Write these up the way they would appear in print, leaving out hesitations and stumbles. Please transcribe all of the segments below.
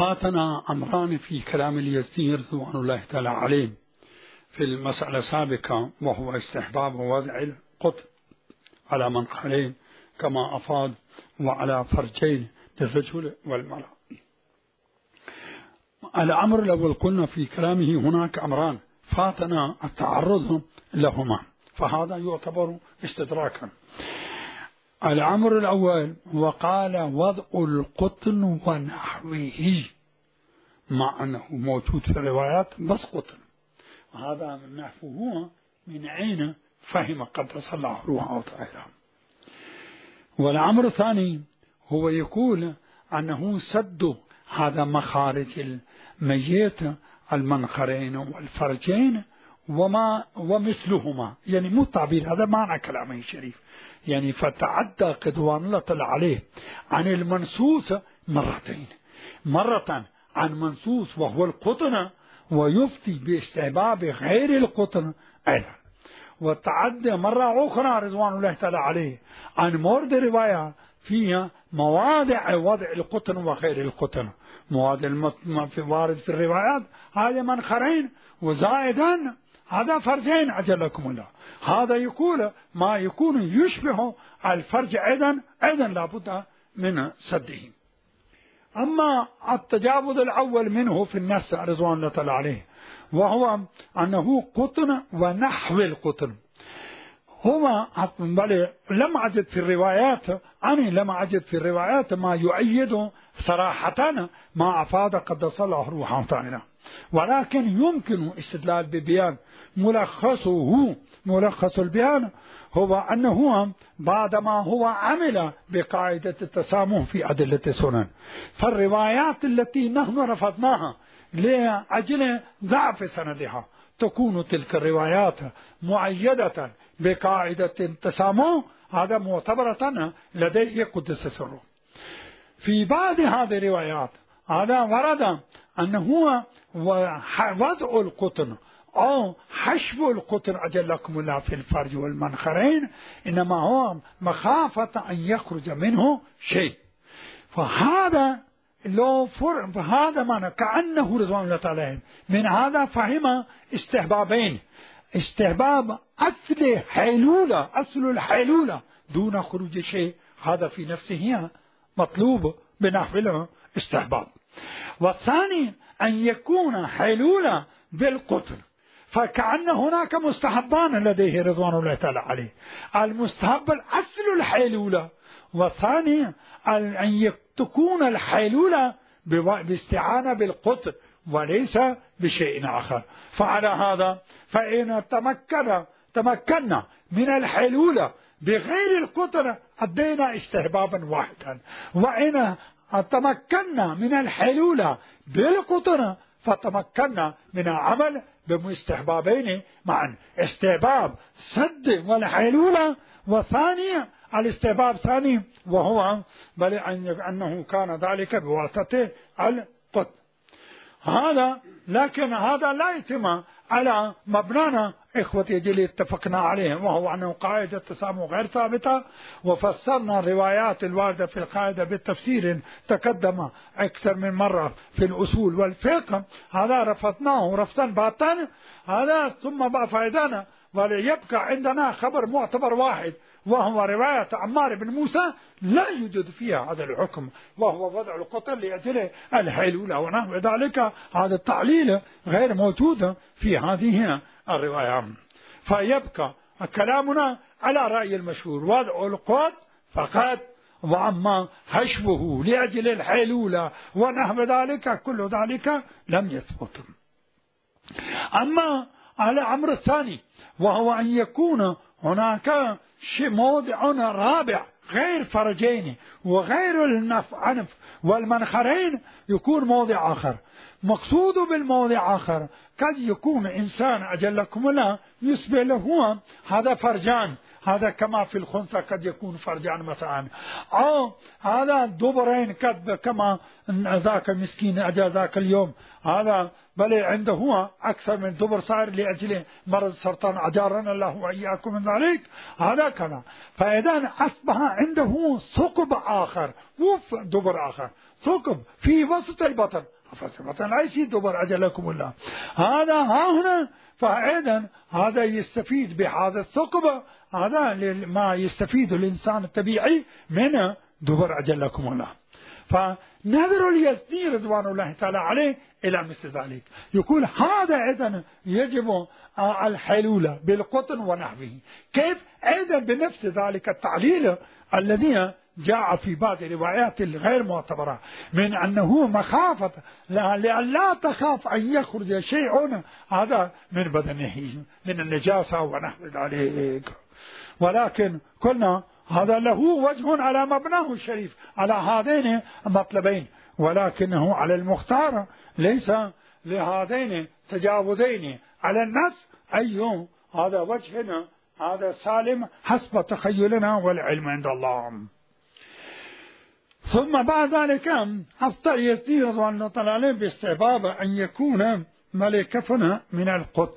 فاتنا أمران في كلام اليزدي رضوان الله تعالى عليه في المسألة السابقة، وهو استحباب وضع القطن على منخرين كما أفاد وعلى فرجين للرجل والمرأة. الأمر الأول قلنا في كلامه هناك أمران فاتنا التعرض لهما، فهذا يعتبر استدراكا. الأمر الأول وقال وضع القطن ونحوه، مع أنه موجود في الروايات بس قطن، وهذا من نحوه من أين فهم قدس الله روحه وطاهره. والأمر الثاني هو يقول أنه سد هذا مخارج الميت المنخرين والفرجين ومثلهما، يعني مو التعبير، هذا معنى كلامه الشريف، يعني فتعدى قدوان الله عليه عن المنسوس مرتين، مرة عن منسوس وهو القطن ويفتي باستحباب غير القطن أيضا، وتعدى مرة أخرى رضوان الله تعالى عليه عن مورد رواية فيها مواضع وضع القطن وغير القطن، مواضع في وارد في الروايات هذا منخرين وزائدا هذا فرجين أجلكم الله، هذا يقول ما يكون يشبه الفرج أيضا لابد من سده. أما التجاوز الأول منه في النص رضوان الله تعالى عليه وهو أنه قطن ونحو القطن، هو لم أجد في الروايات في الروايات ما يؤيد صراحة ما أفاد قدس الله روحه تعالى، ولكن يمكن استدلال ببيان ملخص البيان هو أنه بعدما هو عمل بقاعدة التسامح في أدلة السنن، فالروايات التي نحن رفضناها لأجل ضعف سندها تكون تلك الروايات مؤيدة بقاعدة التسامح، هذا معتبرة لديه قدس سره. في بعض هذه الروايات هذا ورد أنه وضع القطن أو حشو القطن أجلكم الله في الفرج والمنخرين إنما هو مخافة أن يخرج منه شيء، فهذا فهذا معنى كأنه رضوان الله تعالى من هذا فهم استحبابين، استحباب أصل الحيلولة دون خروج شيء، هذا في نفسه مطلوب بنحو الاستحباب، والثاني أن يكون حيلولة بالقطن، فكأن هناك مستحبان لديه رضوان الله تعالى عليه، المستحب الأصل الحيلولة، والثاني أن تكون الحيلولة باستعانة بالقطن وليس بشيء آخر. فعلى هذا فإن تمكنا من الحيلولة بغير القطن أدينا استحبابا واحدا، وإن تمكنا من الحيلولة بالقطن فتمكنا من العمل بمستحبابين معا، استحباب سد والحيلولة، والثاني الاستحباب الثاني وهو بل أنه كان ذلك بواسطة القطن. هذا لكن هذا لا يتم على مبنانا إخوتي جلي اتفقنا عليه، وهو أنه قاعدة التسامح غير ثابتة، وفسرنا الروايات الواردة في القاعدة بالتفسير تقدم أكثر من مرة في الأصول والفقه، هذا رفضناه رفضا باطنا هذا، ثم بقى فائدنا وليبقى عندنا خبر معتبر واحد وهو رواية عمار بن موسى لا يوجد فيها هذا الحكم، وهو وضع القطن لأجل الحيلولة ونحو ذلك، هذا التعليل غير موجود في هذه الرواية. فيبقى كلامنا على رأي المشهور وضع القطن فقط، وأما حشوه لأجل الحيلولة ونحو ذلك كل ذلك لم يثبت. أما على الأمر الثاني وهو أن يكون هناك موضع رابع غير فرجين وغير الأنف والمنخرين، يكون موضع آخر، مقصود بالموضع آخر قد يكون إنسان أجلكم الله يسبه له هذا فرجان هذا كما في الخنثى قد يكون فرجا مثلا، أو هذا دبرين كما ذاك المسكين أجا ذاك اليوم هذا بل عنده هو أكثر من دبر صار لأجل مرض السرطان، أجارنا الله وإياكم من ذلك. هذا كذا، فإذا أصبح عنده ثقب آخر، مو دبر آخر، ثقب في وسط البطن، فالبطن ليس دبر أجلكم الله. هذا ها هنا، فإذا هذا يستفيد بهذا الثقب، هذا ما يستفيد الإنسان الطبيعي من دبر أجلكم الله. فنظر اليزدي رضوان الله تعالى عليه إلى مثل ذلك، يقول هذا إذن يجب الحلول بالقطن ونحوه. كيف؟ أيضا بنفس ذلك التعليل الذي جاء في بعض الروايات الغير معتبرة من أنه مخافة لا تخاف أن يخرج شيء هذا من بدنه من النجاسة ونحو ذلك، ولكن قلنا هذا له وجه على مبناه الشريف على هذين المطلبين، ولكنه على المختار ليس لهذين تجاوزين على النص أي هذا وجهنا هذا سالم حسب تخيلنا والعلم عند الله. ثم بعد ذلك أفطر يزدي رضوان الله تعالى عليه باستحباب أن يكون ملكفنا من القطن.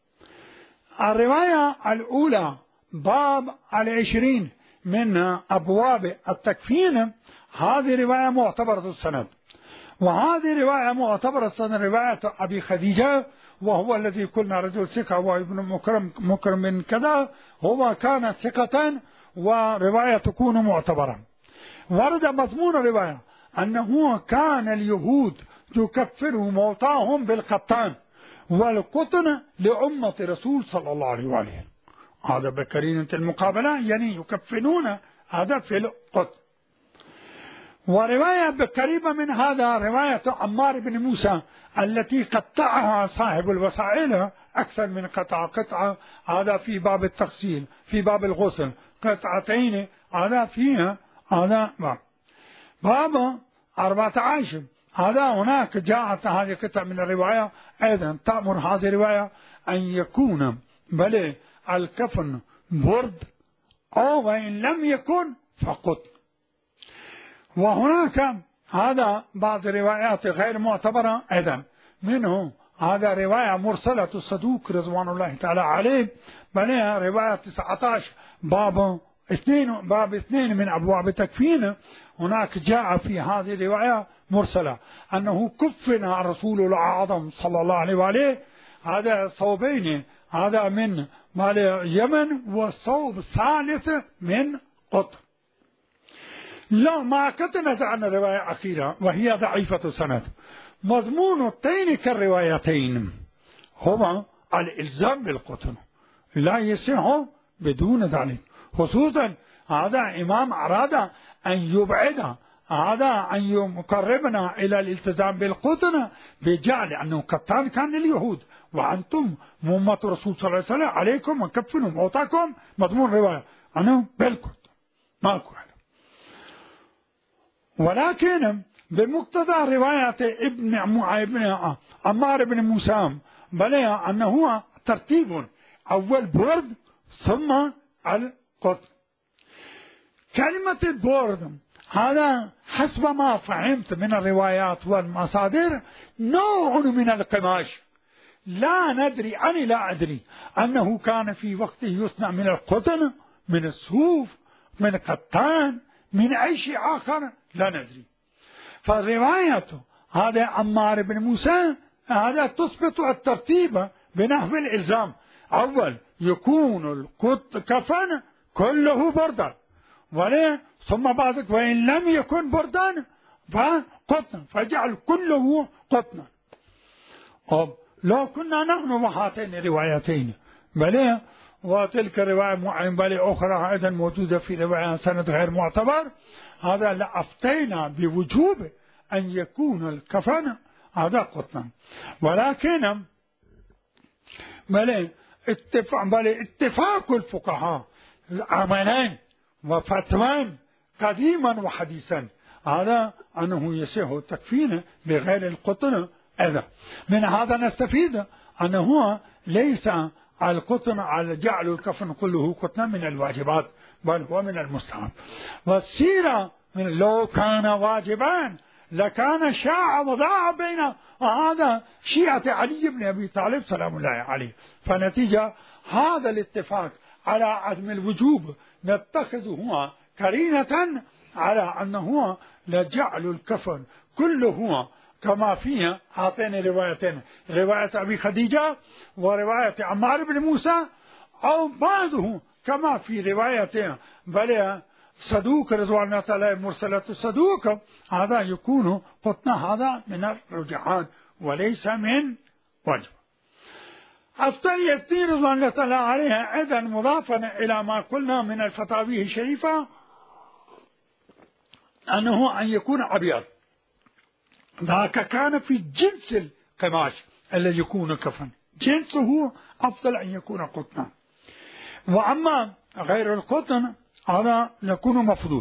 الرواية الأولى باب 20 من أبواب التكفين، هذه رواية معتبرة السند، وهذه رواية معتبرة السند رواية أبي خديجة، وهو الذي قلنا رجل ثقة وابن مكرم من كذا، هو كان ثقة ورواية تكون معتبرة. ورد مضمون الرواية أنه كان اليهود تكفروا موتاهم بالقطان والقطن لأمة رسول صلى الله عليه وآله، هذا بكرينة المقابلة يعني يكفنون هذا في القطن. ورواية قريبة من هذا رواية عمار بن موسى التي قطعها صاحب الوسائل أكثر من قطعة، هذا في باب التغسيل في باب الغسل قطعتين، هذا فيها هذا باب 14. هذا هناك جاءت هذه قطعة من الرواية أيضا تأمر هذه الرواية أن يكون بل الكفن برد أو وإن لم يكن فقط. وهناك هذا بعض الروايات غير معتبرة أيضا، منه هذا رواية مرسلة الصدوق رضوان الله تعالى عليه، بنيها رواية 19 باب 2 من أبواب تكفين. هناك جاء في هذه الرواية مرسلة أنه كفن الرسول الأعظم صلى الله عليه وآله هذا ثوبين، هذا من مال اليمن والثوب الثالث من قطر. لا ما كتنت عن الرواية أخيرة وهي ضعيفة سند، مضمون التين كالروايتين هما الإلزام بالقطن لا يصح بدون ذلك، خصوصا هذا إمام أراد أن يبعد هذا أن يقربنا إلى الالتزام بالقطن بجعل أنه قطان كان لليهود وأنتم أمة رسول صلى الله عليه وسلم عليكم وكفنوا موتاكم، مضمون رواية أنه بالقطن ماكو. ولكن بمقتضى رواية ابن عمار بن موسى بلى أنه ترتيب أول برد ثم القطن. كلمة البرد هذا حسب ما فهمت من الروايات والمصادر نوع من القماش، لا ندري أنا لا أدري أنه كان في وقته يصنع من القطن من الصوف من القطان من أي شيء آخر لا ندري. فالرواية هذا عمار بن موسى هذا تثبت الترتيب بنحو الإلزام، أول يكون الكفن كله بردا ثم بعد وإن لم يكن بردا فقطنا فجعل كله قطنا. لو كنا نحن وهاتين الروايتين بل وتلك رواية بل أخرى أيضا موجودة في رواية سند غير معتبر، هذا لأفتينا بوجوب أن يكون الكفن هذا قطنا. ولكن بل اتفاق الفقهاء عملان وفتوان قديما وحديثا هذا أنه يصح التكفين بغير القطن. إذا من هذا نستفيد أنه ليس القطن على جعل الكفن كله قطنا من الواجبات بل هو من المستحب. والسيرة من لو كان واجبا لكان شاع وضاع بين هذا شيعة علي بن أبي طالب سلام الله عليه. فنتيجة هذا الاتفاق على عدم الوجوب نتخذه قرينة على أنه لجعل الكفن كله كما فيها هاتين الروايتين، رواية أبي خديجة ورواية عمار بن موسى، أو بعضه كما في رواية بل صدوق رضوان الله تعالى مرسلة الصدوق، هذا يكون قطنا هذا من الرجحان وليس من وجه. الثانية التين رضوان الله تعالى عليها أيضا مضافا إلى ما قلنا من الفتاوي الشريفة أنه أن يكون أبيض، ذاك كان في جنس القماش الذي يكون كفن، جنسه أفضل أن يكون قطنا. وأما غير القطن هذا يكون مفضول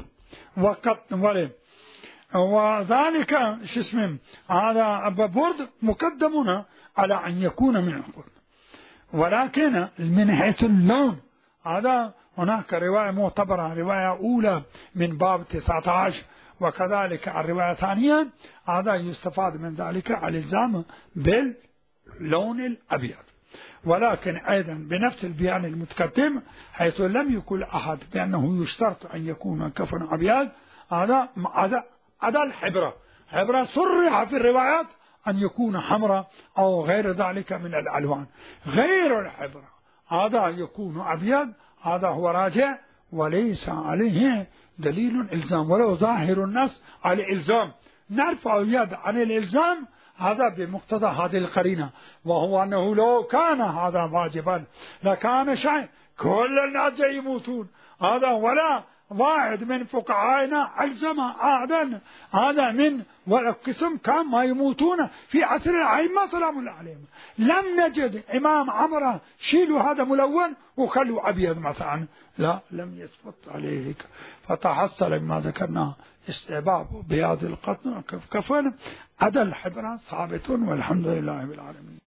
وذلك هذا برد مقدم على أن يكون من القطن. ولكن من حيث اللون هذا هناك رواية معتبرة، رواية أولى من باب 19، وكذلك الرواية الثانية هذا يستفاد من ذلك الإلزام باللون الأبيض. ولكن أيضا بنفس البيان المتقدم حيث لم يقل أحد بأنه يشترط أن يكون كفن أبيض، هذا الحبرة صرح في الروايات أن يكون حمراء أو غير ذلك من الألوان. غير الحبرة هذا يكون أبيض، هذا هو راجع وليس عليه دليل إلزام، ولو ظاهر النص على الإلزام نرفع اليد عن الإلزام، هذا بمقتضى هذه القرينة، وهو أنه لو كان هذا واجبا لكان شيء كل الناس يموتون، هذا ولا واحد من فقهائنا ألزم أحدا هذا من والقسم كان ما يموتون في عصر الأئمة سلام الله عليهم. لم نجد إمام عمره شيلوا هذا ملون وخلوا أبيض مثلا، لا لم يثبت عليه. فتحصل مما ذكرنا استحباب بياض القطن كفن، عدا الحبرة ثابت والحمد لله بالعالمين.